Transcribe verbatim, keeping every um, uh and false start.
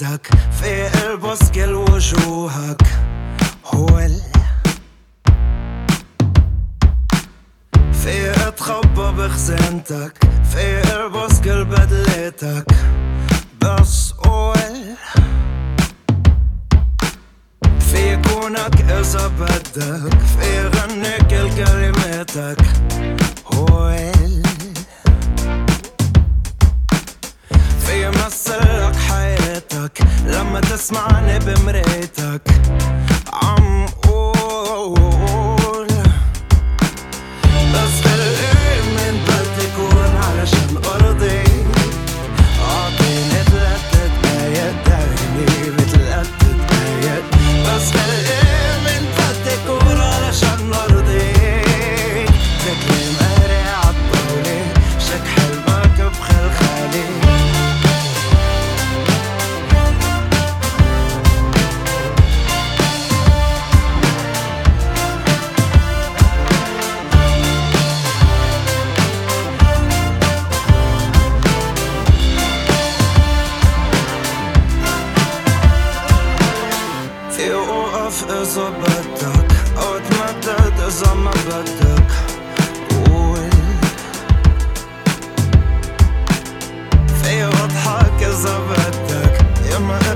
بدك، في البس كل وجوهك هو ال في اتخبى بخزانتك، في البس كل بدلتك بس قول في كونك إذا بدك، في غني كل كلماتك هو ال في مثلك حياتك لما تسمعني بمرايتك عم قول بس بالقرب من بدي كون علشان أرضي أعطيني تلات دقايق تاني بتلات دقايق بس بالقرب من بدي كون علشان أرضي تكلم قاري عالطاولة شك حلمك بخلخالي في وقف إذا بدك أو تمدد إذا ما بدك قول في وضحك إذا بدك يا ما